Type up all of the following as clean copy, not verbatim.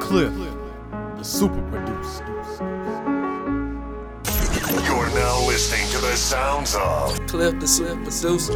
Cliff, the super producer. You're now listening to the sounds of Cliff, the super producer.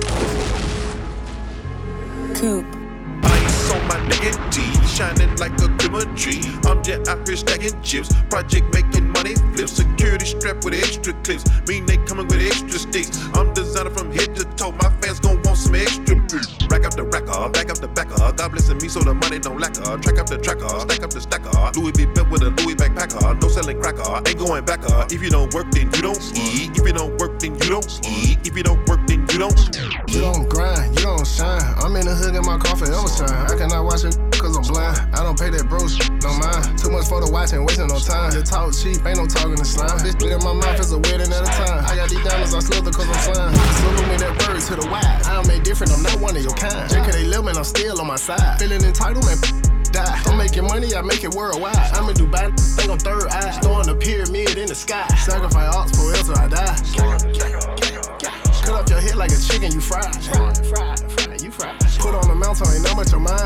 Coop. Ice on my nigga D, shining like a Christmas tree. I'm just out here stacking chips, project making money flip. Security strapped with extra clips, mean they coming with extra sticks. I'm designer from head to toe, my fans gon' want some extra beats. Rack up the racker, back up the backer. God blessing me so the money don't lack her. Track up the tracker, stack up the stacker. Louis be built with a Louis backpacker. No selling cracker, ain't going back her. If you don't work, then you don't eat. If you don't work, then you don't eat. If you don't work, then you don't eat. You don't grind, you don't shine. I'm in the hood in my car forever shine. I cannot watch it cause I'm blind. I don't pay that bro shit, no mind. Too much for the watch and wasting no time. You talk cheap, ain't no talking to slime. This in my mouth is a wedding at a time. I got these diamonds, I slither cause I'm slime. Salute me that bird to the wide. I am made different, I'm not one of your kind. Just cause they live, man, I'm still on my side. Feeling entitled, man, die. I'm making money, I make it worldwide. I'm in Dubai, think I'm third eye. Throwing a pyramid in the sky. Sacrifice ox for else till I die. Cut up your head like a chicken, you fried. You fried. Put on the mountain, ain't not much your mind.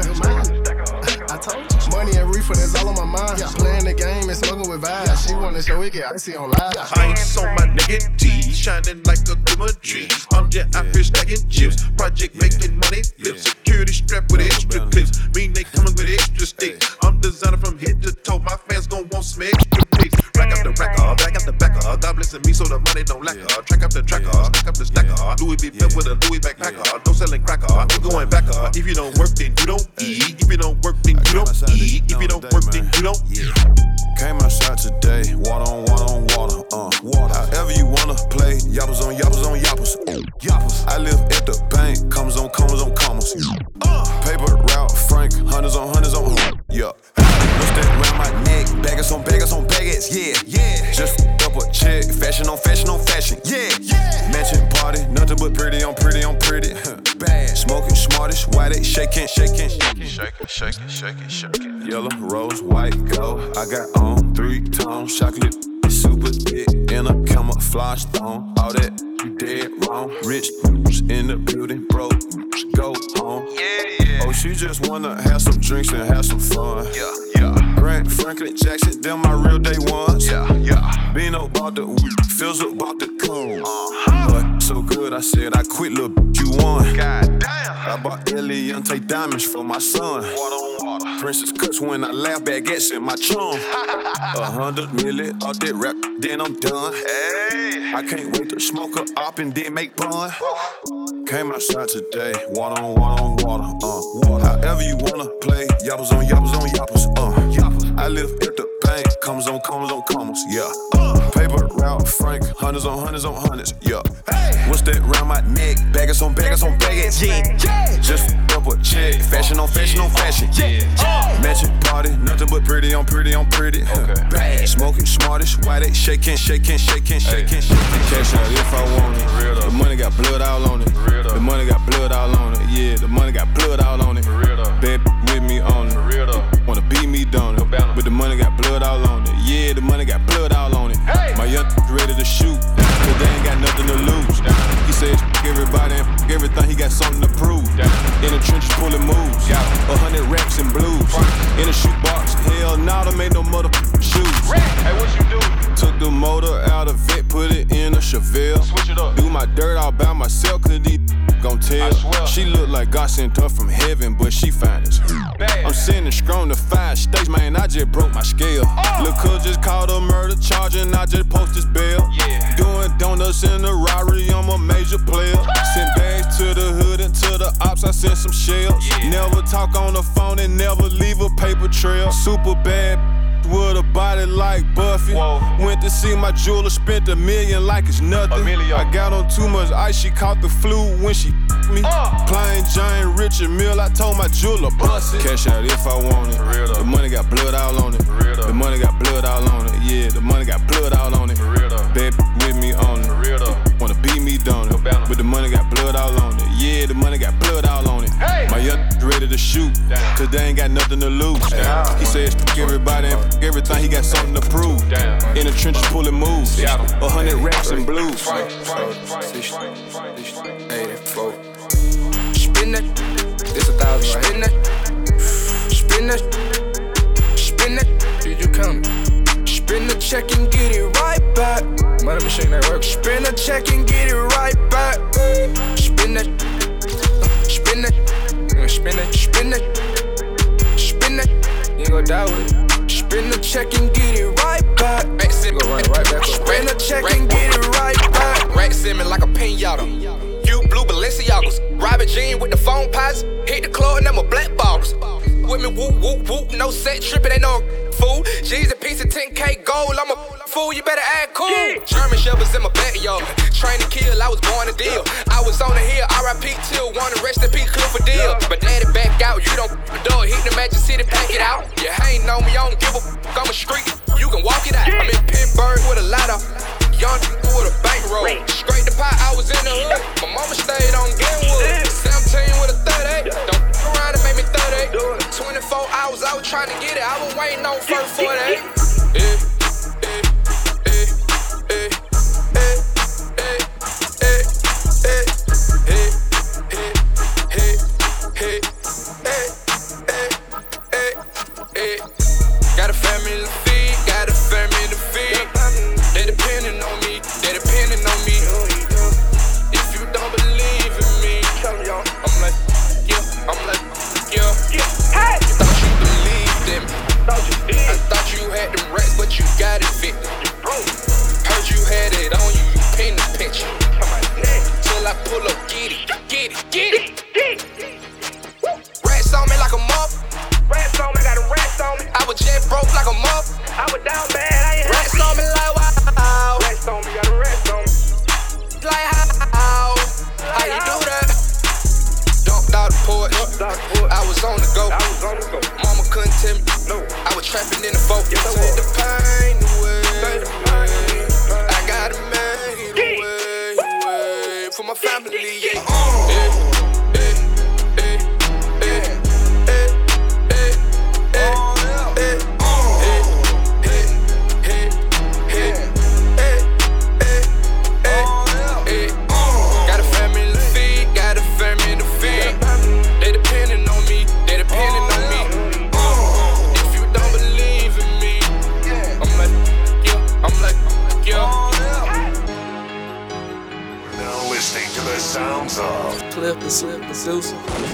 I told you. Money and reefer, that's all on my mind. Playing the game and smoking with vibes. She wanna show it, get icy on live. Ice on my nigga D, shining like a Christmas tree. I'm just out here stacking chips, project making money flip. Security strapped with extra clips, mean they coming with extra sticks. I'm designer from head to toe, my fans gon' want some extra pics. Rack up the racker, back up the backer. God blessing me so the money don't lack her. Track up the tracker, stack up the stacker. Louis be built with a Louis backpacker. No selling cracker, ain't going back her. If you don't work, then you don't eat. If you don't work, then you don't eat. If you don't work, then you don't eat. Came outside today, water on water on water, water. However you wanna play, yappers on yappers on yappers. Yappers. I live at the bank, commas on commas on commas. Paper route, Frank, hundreds on hundreds on. Yeah. What's that round my neck? Baggers on baggers on baggers, yeah. Just up a check, fashion on fashion on fashion, yeah. Matching party, nothing but pretty on pretty on pretty. Bad, smoking smartest, why they shaking. Yellow, rose, white, gold. I got on 3 tones, chocolate, super thick, in a camouflage tone. All that you dead wrong. Rich in the building, broke, go home. Yeah. Oh, she just wanna have some drinks and have some fun. Yeah. Grant, Franklin, Jackson, them my real day ones. Yeah. Bino bought the Phil's about the coon. But so good, I said I quit, little you won. God damn. I bought Eliante diamonds for my son. Water on water. Princess cuts when I laugh, baguettes in my chum. 100 million off that rap, then I'm done. Hey. I can't wait to smoke a op and then make bun. Came outside today, water on water on water, However you wanna play, yappers on yappers on yappers, I live at the bank, commas on commas on commas, yeah. Paper route, Frank, hundreds on hundreds on hundreds, yeah. What's that round my neck? Baggers on baggers on baggers, yeah. Just up a check, fashion on fashion on fashion, yeah. Matching party, nothing but pretty on pretty on pretty. Bad, smoking smartest, why they shaking. Cash out if I want it. The money got blood all on it. The money got blood all on it. Yeah, the money got blood all on it. Bad with me on it. Wanna beat me down it. But the money got blood all on it. Yeah, the money got blood all on it. My young ready to shoot, but they ain't got nothing to lose. He says everybody and everything, he got something to prove. In the trenches pulling moves, 100 racks and blues. In the shoe box, hell nah, there ain't no motherfucking shoes. Hey, what you do? Took the motor out of it, put it in a Chevelle. Switch it up. Do my dirt all by myself, cause these gon' tell. She look like God sent her from heaven, but she fine as hell. I'm sending strong to 5 states, man, I just broke my scale. Lil' cuz just called a murder charge and I just posted his bail. Doing donuts in the Rari, I'm a major player. Send bags to the hood and to the ops, I sent some shells. Never talk on the phone and never leave a paper trail. Super bad with a body like Buffy. Went to see my jeweler, spent $1 million like it's nothing. I got on too much ice, she caught the flu when she me. Plain Jane, Richard Mill, I told my jeweler, bust it. Cash out if I want it. The money got blood all on it. The money got blood all on it. Yeah, the money got blood all on it. Bad with me on it. Wanna beat me down it. But the money got blood all on it. Yeah, the money got blood all on it. My young ready to shoot, cause they ain't got nothing to lose. He said everybody and everything, he got something to prove. In the trenches pulling moves, 100 racks and blues. Spin that, it's 1,000 right? Spin that, spin that, spin that. count it. Spin the check and get it right back. Money machine that work. Spin the check and get it right back. Spin that. Spin that. Spin that. Spin that. Spin that. You ain't gon' die with it. Spin the check and get it right back. Go run it right back up. Spin the check and get it right back. Rack simming like a pinata. You blue Balenciagas. Robert Jean with the phone pods. Hit the club and them a black bottles. With me whoop whoop whoop. No set trippin', ain't no fool. G's a piece of 10K gold. I'm a fool, you better act cool. German shepherds in my backyard. Train to kill, I was born to deal. I was on the hill, RIP till one rest in peace, Clifford deal. But daddy back out, you don't dog. Hit the Magic City, pack it out. You hatin' on me, I don't give a fuck. I'm a street, you can walk it out. I'm in Pittsburgh with a ladder. Young with a bankroll. Scrape the pot, I was in the hood. My mama stayed on Glenwood. 17 with a 38. Don't f around and make me 38. 24 hours, I was trying to get it. I was waiting on first 48. Got a family to feed, got a family to feed. They depending on me, they depending on me. If you don't believe in me, I'm like, yeah, I'm like, yeah. Hey! Thought you believed in me. I thought you had them rats, but you got it fit. Heard you had it on you, you paint the picture. Till I pull up, get it, get it, get it. Rats on me like a mop. Rats on me, got a rats on me. I was jet broke like a mop. I was down bad, I ain't Rats on me like wow. Rats on me, got a rats on me. Like how you do that? Dumped out the porch. I was on the go. Mama couldn't tell me. No. I was trapping in the boat. Yes, I Take was. the pain away. I got it made away for my family. Yeah. Sounds of Cliff the Slip Producer.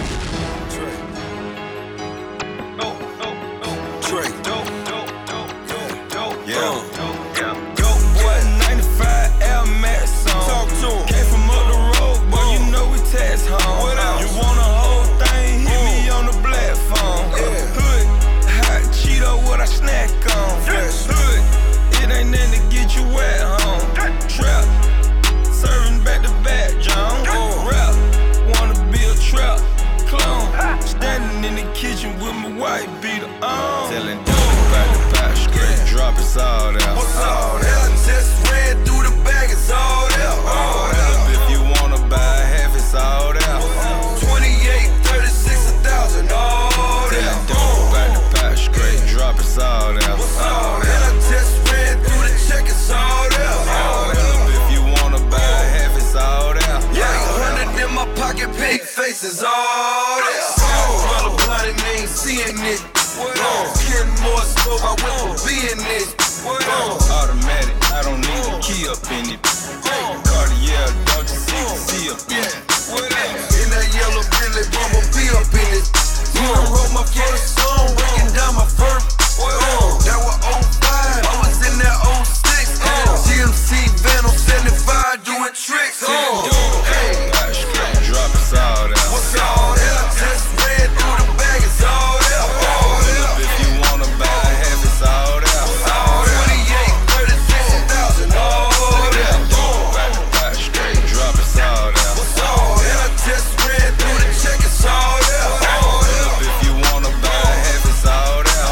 Faces all there. Smell a blunt and ain't seeing it. Getting more smoke, I went for being it. Automatic, I don't need a key up in it. Cartier, don't you see up in it? In that yellow Bentley, Bumblebee up in it. Wrote my first song, breaking down my first. That was 05, I was in that 06. GMC Van on 75 doing tricks. Hey. What's all that? Just ran through the bag, it's all there. If you wanna buy half, it's all there. 28, 36,000, all there. Back to back, straight drop, it's all there. What's all that? Just ran through the check, it's all there. If you wanna buy half, it's all there.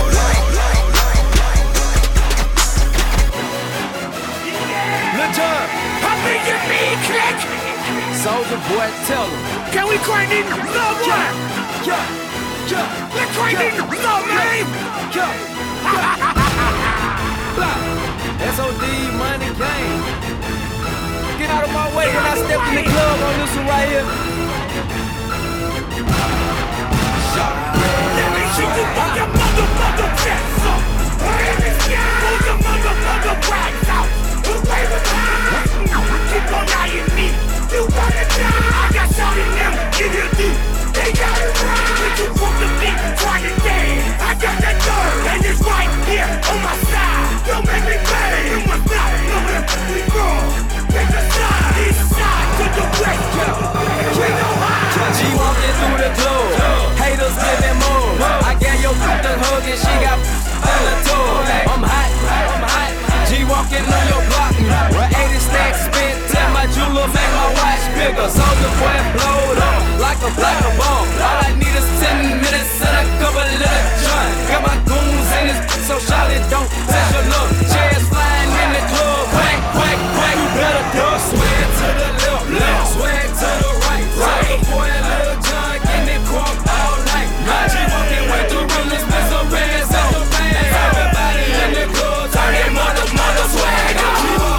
Lil Jon, how big you be, click? Soldier boy, tell him. Can we grind in? No one. Let's grind in. No man. SOD money game. Get out of my way when I step in the club on this one right here. Let me shoot you from your motherfucker chest. boy, blowed up like a black bomb. All I need is 10 minutes and a couple of John. Got my goons in this, so Charlotte don't touch your look. Chairs flying in the club, quack, quack, quack. You better duck, swag to the left, swag to the right. Boy, Lil John, getting it crunk all night. She walking with the realest, with some bands on the pants. Everybody in the club, turn their mother swag on.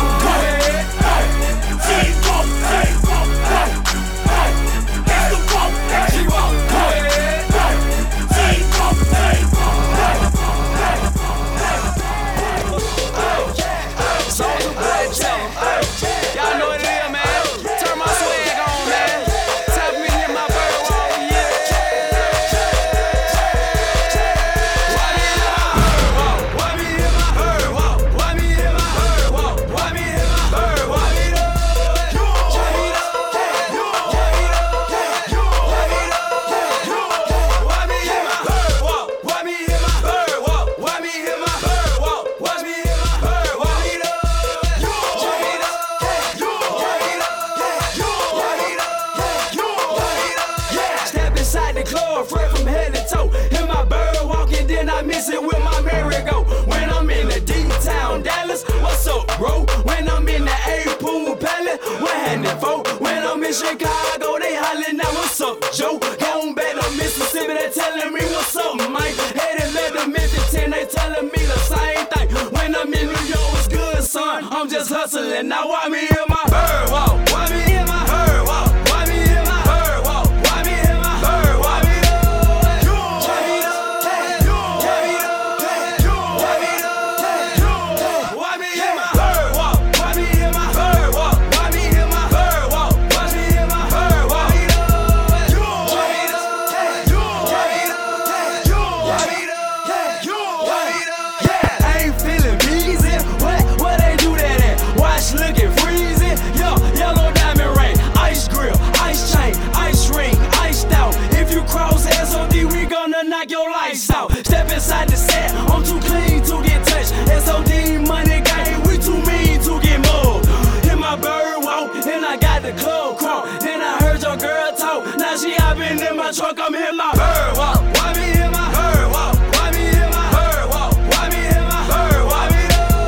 Y'all know what it is, man. Turn my swag on, man. Tap me in my bird wall, yeah. Why me in my bird wall? Why me in my bird wall? Why me in my bird wall? Why me in my bird wall? Why me in my bird wall? Why me in my bird wall? Why me in my bird wall? Step inside the club, fresh from head to toe. In my bird walking, then I miss it with my merry-go. When I'm in the D-Town, Dallas, what's up, bro? When I'm in the A-Pool Palace, what happening, for? When I'm in Chicago, they hollering now, what's up, Joe? Going back to Mississippi, they telling me what's up, Mike. Headed left to Memphis 10, they telling me the same thing. When I'm in New York, it's good, son. I'm just hustling. Now why me in my bird walk? Why me in my bird walk? Why me in my bird walk? Why me in my bird walk? Why me in my bird walk? Why me in my bird walk? Why me in my bird walk? Why me in my bird walk? Yeah, I ain't feeling easy. What they do that at? Watch looking freezing. Yo, yellow diamond ring, ice grill, ice chain, ice ring, iced out. If you cross SOD, we gonna knock your lights out. Step inside the set, I'm too clean to get touched. SOD money gang, we too mean to get mugged. In my bird walk, and I got the club crunk. Then I heard your girl talk, now she hopping in my truck, I'm in my bird walk. Why me in my bird walk? Why me in my bird walk? Why me in my bird walk? Why me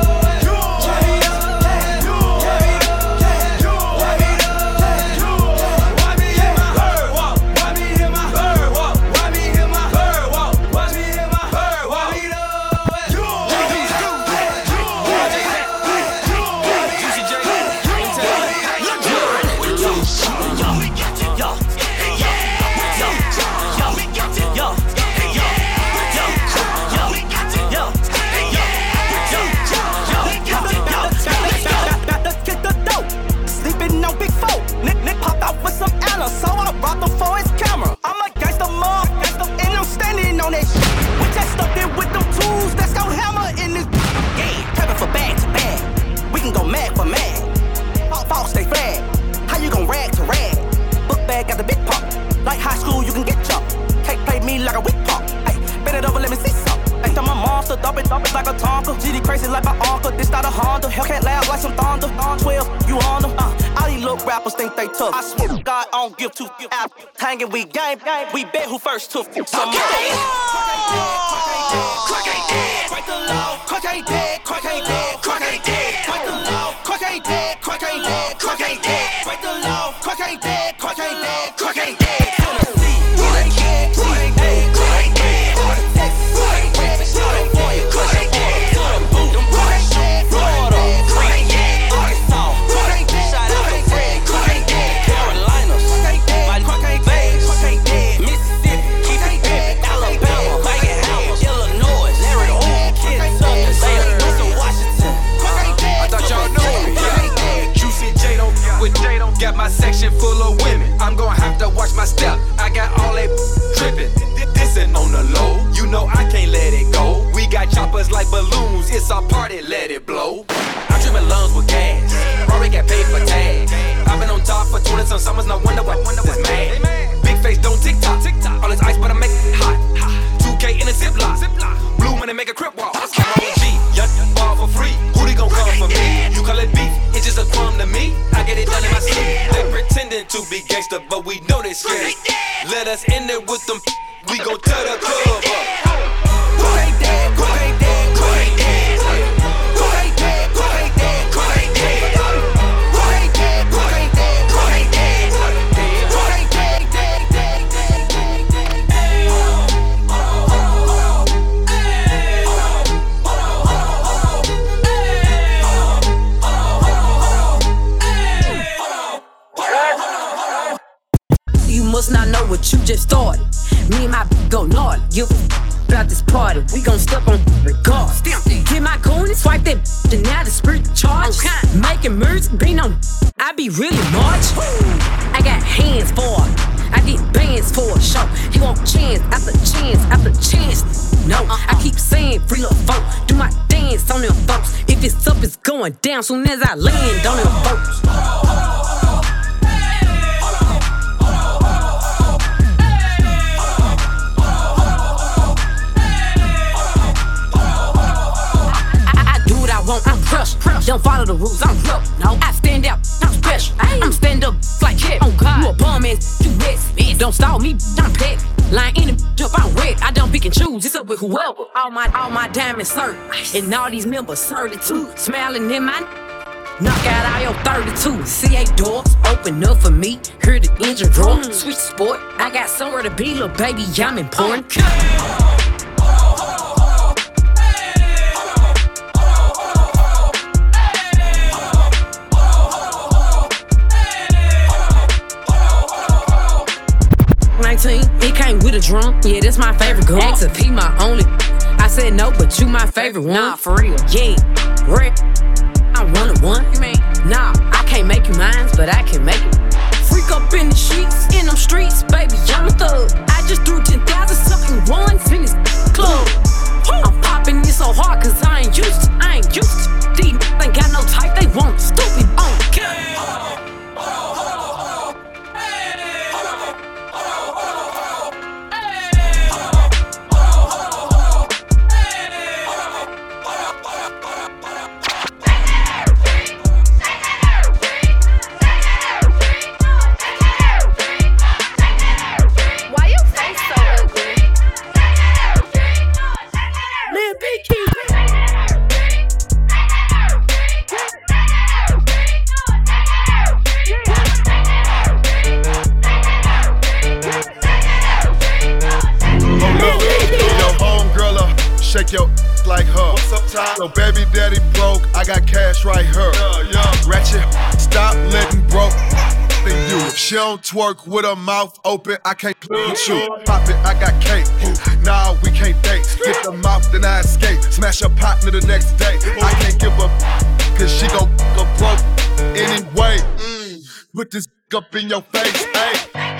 so I robbed him for his camera. I'm a gangsta mug, and I'm standing on that shit. We just stuck in with them tools, that's gon' hammer in this. Yeah, prepping for bag to bag. We can go mad for mad. False, stay flag. How you gon' rag to rag? Book bag got the big pop. Like high school, you can get chopped. Cake played me like a weak pop. Hey, bend it over, let me see some. Ain't I'm a monster, dump it like a Tonka. GD crazy like my uncle, this not a Honda. Hellcat loud like some thunder. 12, you on them. All these little rappers think they tough. I swear to God, I don't give two out. Hanging, we game. We bet who first took some more. Crack ain't dead. Break the law. Crack ain't dead. Crack ain't dead. Crack ain't dead. Break the law. Crack ain't dead. Crack ain't dead. Crack ain't dead. Break the law. Crack ain't dead. Crack ain't dead. Crack ain't dead. Got my section full of women. I'm gonna have to watch my step. I got gangster, but we know they scared. Let us in there with them, we gon' tear the club up. Who ain't dead? Who ain't dead? Who ain't dead? Who ain't dead? Who ain't dead? Who ain't dead? Who ain't dead? Who ain't dead? Who ain't dead? Who ain't dead? You must not know what you just started. Me and my go gnarly. Give a about this party. We gon' step on regardless. Get my coin and swipe that and now the spirit charge. Making music, being on. I be really much. I got hands for it. I get bands for a show. He want chance after chance after chance. No, I keep saying free little folk. Do my dance on them folks. If it's up, it's going down soon as I land on them folks. I'm crushed. Don't follow the rules, I'm real. No, I stand out, I'm special. I'm stand up like Kevin. Oh God, you a bum ass, you west. Don't stall me, I'm pet. Lying in the jump, I'm wet. I don't pick and choose, it's up with whoever. All my diamonds hurt, and all these members 32. Smiling in my knock out all your 32. C8 doors open up for me. Hear the engine roar. Switch sport, I got somewhere to be, little baby. I'm important. 19, it came with a drum. Yeah, that's my favorite gun. Ask to P my only. I said no, but you my favorite one. Nah, for real. Yeah, rap. I want one. You mean? Nah, I can't make you mine, but I can make it. Freak up in the sheets, in them streets, baby, I'm a thug. I just threw 10,000 something ones in this club. I'm popping this so hard, cause I ain't used to. These ain't got no type, they want stupid on camera. Shake your like her. What's up, Ty? So baby daddy broke, I got cash right here. Ratchet, stop letting broke than you. If she don't twerk with her mouth open, I can't with you. Pop it, I got cake. Nah, we can't date. Get the mouth, then I escape. Smash her partner the next day. I can't give up, cause she gon' go broke anyway. Put this up in your face, hey.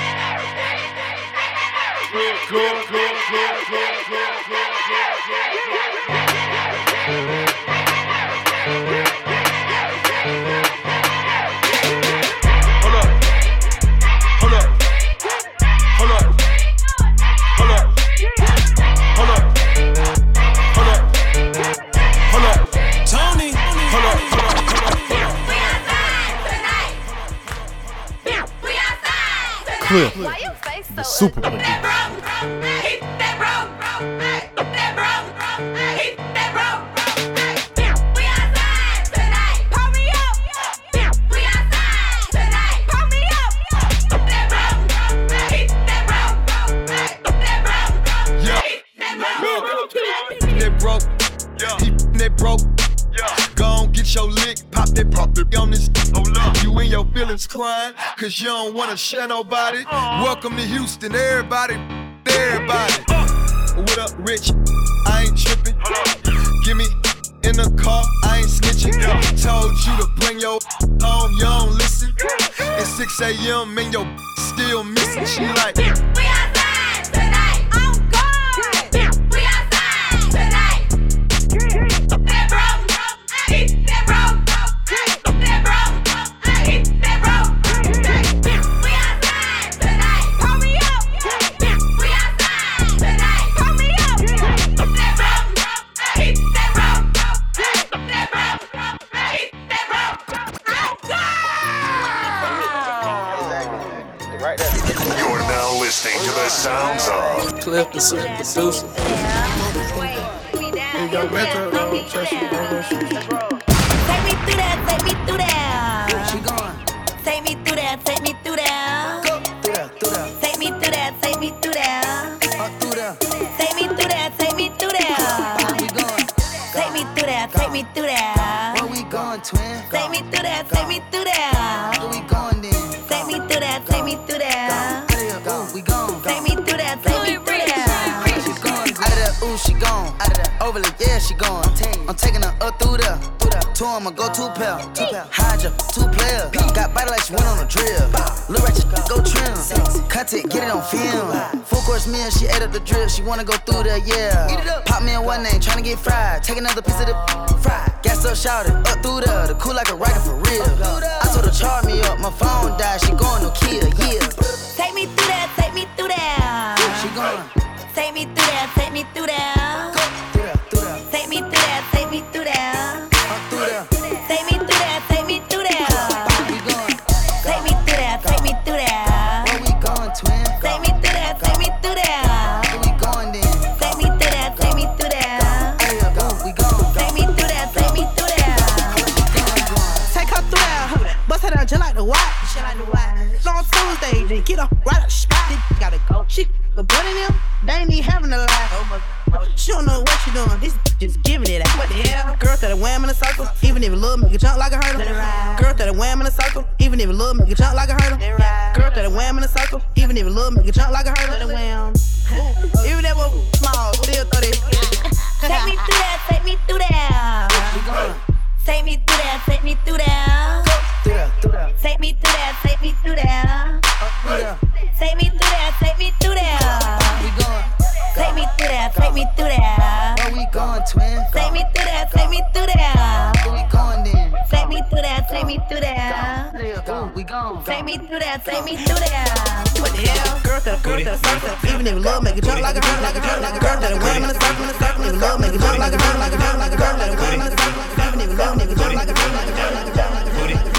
Cliff, the super producer. Crying, cause you don't wanna share nobody. Welcome to Houston, everybody. What up, Rich? I ain't tripping. Give me in the car, I ain't snitching. Told you to bring your home, you don't listen. It's 6 a.m. and your still missing. She like, we outside tonight. Oh God, we outside tonight. That broke, that broke. You're now listening to the sounds of Cliff the Super Producer. You got Metro, Chester, Take me through that, take me through that. She going. Take me through that, take me through that. Go through that, through that. Take me through that, take me through that. Through that. Take me through that, take me through that. Where we going? Take me through that, take me through that. Where we going, twin? Take me through that, take me through that. Where we going then? Take me through that, take me through that. Go, we gone. Take me through that, take me through that. She gone. Out of that, ooh, she gone. Out of that, overly, yeah, she gone. I'm taking her up through there. Two on my go-to pair. Hydra, 2 players. Got body like she went on a drill. Lil' Ratchet, go trim. Content, get it on film. Full course meal, she ate up the drill. She wanna go through there, yeah. Pop me in one name, tryna get fried. Take another piece of the fried. Gas up, shouted, up through there. The cool like a rocket for real. I told her charge me up, my phone died. She going no kill, yeah. Take me through that, take me through that. She going. Take me through that, take me through that. Through that, through that. Take me through that, take me through that. Through that. Take me through that, take me through that. We going. Take me through that, take me through that. Where we going, twin? Take me through that, take me through that. Where we going then? Take me through that, take me through that. Go, we gone. Take me through that, take me through that. Take her through there, bust her down just like the watch. On Tuesday, they get her right out the spot. They gotta go. She the butt in them, they ain't even having a lie. She don't know what she doing. This just giving it out. What the hell? Girl that a wham in a circle, even if it little make it jump like a hurdle. Girl that a wham in a circle, even if it little make it jump like a hurdle. Girl that a wham in a circle, even if it little make it jump like a hurdle. Even if it was small, still 30. Take me through that, take me through that. Take me through that, take me through that. Take me through that, take me through that. Take me through that, take me through that. We going. Take me through that, take me through that. Where we going, twin? Take me through that, take me through that. Where we going then? Take me through that, take me through that. We gone. Take me through that, take me through that. What the hell? Girl that a circle, even if it little make it jump like a hurdle, like a hurdle, like a girl that a wham in a circle, even if it little make it jump like a hurdle, like a hurdle, like a girl that a wham in a circle, even if it little make it jump like a hurdle, like a hurdle, like a girl that a wham in a circle.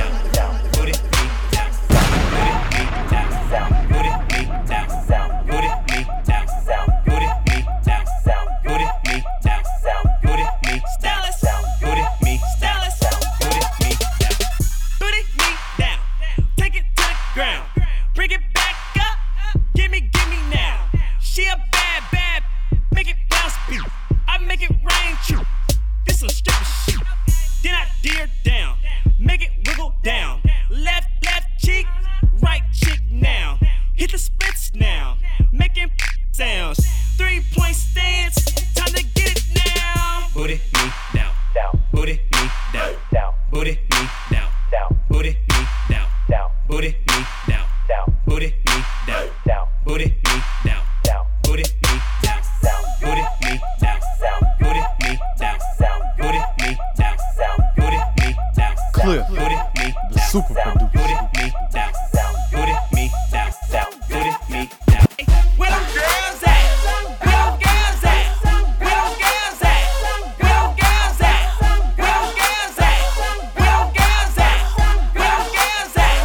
Cliff, the Super Producer. Where them girls at? Where them girls at? Where them girls at? Where them girls at? Where them girls at? Where them girls at? Where them girls at?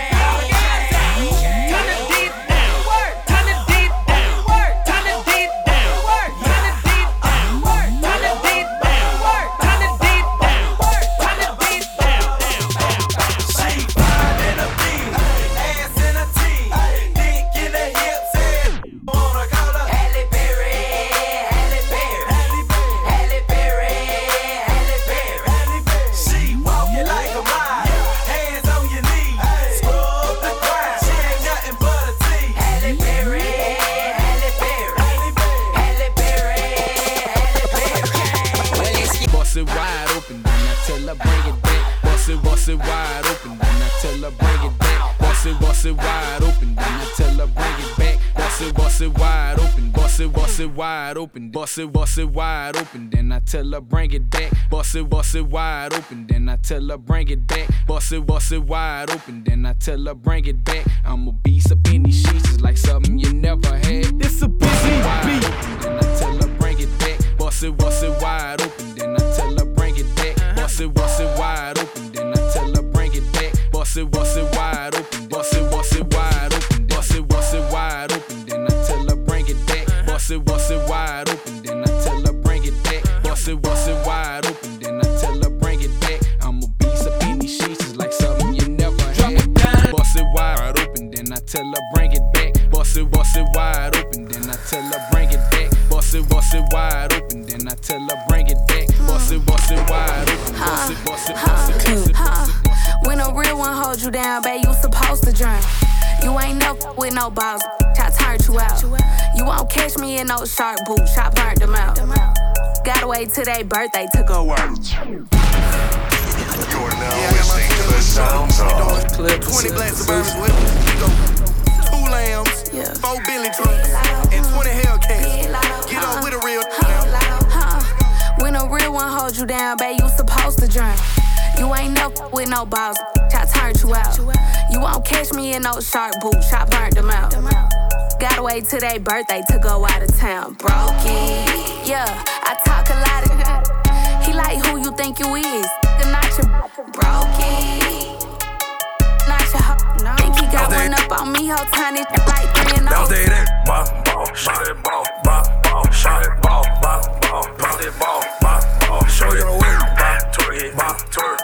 Turn the deep down. Turn the deep down. Turn the deep down. Turn the deep down. Turn the deep down. Turn the deep down. Turn the deep down. She fine in a beat, ass in a tee, dick in the hips, and wanna call her Halle Berry, Halle Berry, Halle Berry, Halle Berry. She walk you like a ride, hands on your knees, scrub the ground. She ain't nothing but a tease. Halle Berry, Halle Berry, Halle Berry, Halle Berry. Bust it wide open, then I tell her bring it back. Bust it wide open, then I tell her bring it back. Bust it wide open, then I tell her bring it back. Bust it wide open, bust it wide open, bust it wide open, then I tell her bring it back. Bust it wide open, then I tell her bring it back. Bust it wide open, then I tell her bring it back. I'm a beast up in these sheets, it's like something you never had. It's a busy beat, then I tell her bring it back. Bust it wide open, then I tell her bring it back. Bust it wide open, then I tell her bring it back. Bust it wide open, bust it wide open. bring it back. Bust it wide open, then I tell her bring it back. Bust it wide open, then I tell her bring it back. Bust it wide open, bust it. When a real one hold you down, babe, you supposed to drink. You ain't never with no balls, I turned you out. You won't catch me in no shark boots, I burnt them out. Gotta wait till their birthday to go out. You're now listening to the sounds of 20 black Suburbans with us. 2 lambs, 4 Billy trucks, and 20 Hellcats. Get on with a real When a real one hold you down, babe, you supposed to drink. You ain't never with no balls, I turned you out. You won't catch me in no shark boots, I burnt them out. Gotta wait till their birthday to go out of town. Brokey, yeah, I talk a lot of. He like who you think you is, not your brokey, not your hoe. Think he got one up on me, whole tiny like 3 and 0. Bounce that ball, shot it ball, shot it ball, bounce it ball, show your way, twerk it, twerk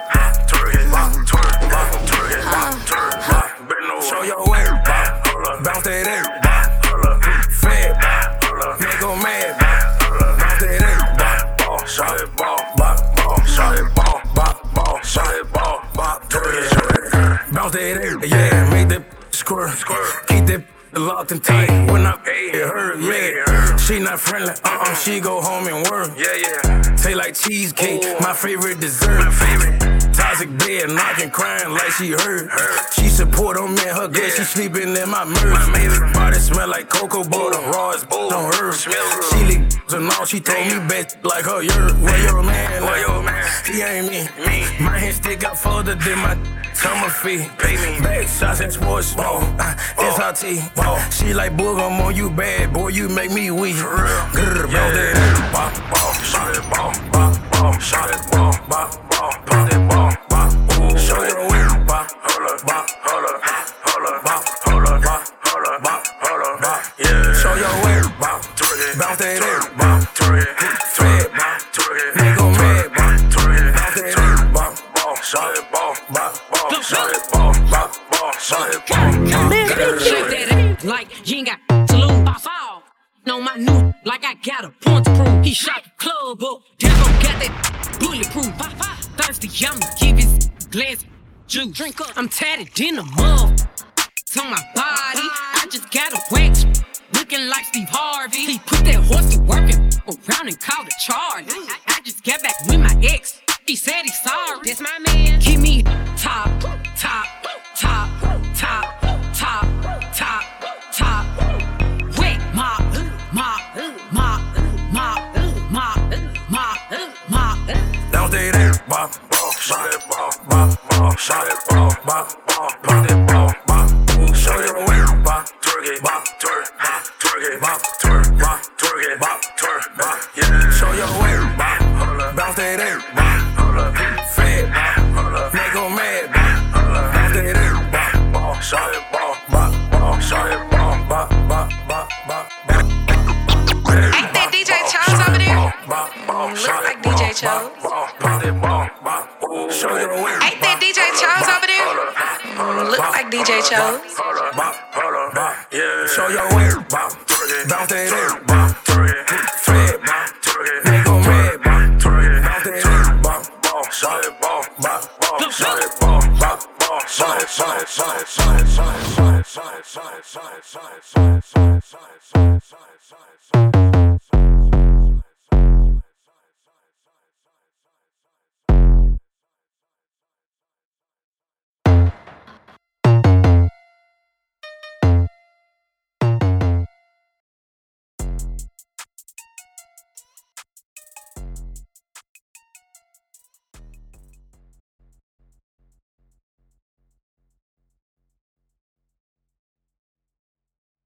it, show your way, bounce that fed, nigga mad, bounce that shot it ball, shot it ball, shot it ball, twerk it, bounce that yeah, make that squirt, keep that locked and tight. When I pay her, yeah, she not friendly, she go home and work. Yeah. Taste like cheesecake, my favorite dessert. Toxic bed, knocking, crying like she hurt. She support on me and her girl, she sleeping in my mirror. Body smell like cocoa butter, raw as on her. She licked and all, she told me best like her yurt. Where your man? He ain't me. My hand stick out further than my summer fee. Pay me back shots and sports ball. SRT. She like boog, I'm on you bad, boy, you make me weak. Grrr, shot it ball, shot it ball, pound it ball, show your way, yeah, show your way, bounce that fed, nigga mad, bounce that shot it ball, shot it ball, shot it ball. Shake that like you ain't got to lose. Fall on my new like I got a point to prove. He shot the club up, Devil got that bulletproof. Thirsty, I'ma give his glass juice. Drink up, I'm tatted in the mud. On my body, I just got a wax, looking like Steve Harvey. He put that horse to work and around and called a charge. I just got back with my ex. He said he's sorry. That's my man. Give me top, wet mop. Down there, shot it ball, shot it ball, pound it ball, show your way, twerk it, yeah, show your way, bounce that fed, nigga mad, bounce that shot it ball, shot it ball, Ain't that DJ Charles over there? Look like DJ Charles. Ain't that DJ Charles over there? Look like DJ Charles. Yeah, show your way, bounce that fed, nigga mad, bounce that shot it ball, shot it ball, shot it, shot it, shot it, shot it, shot it, shot it, shot it, shot it, shot it, shot it, shot it, shot it, shot it, shot it, shot it.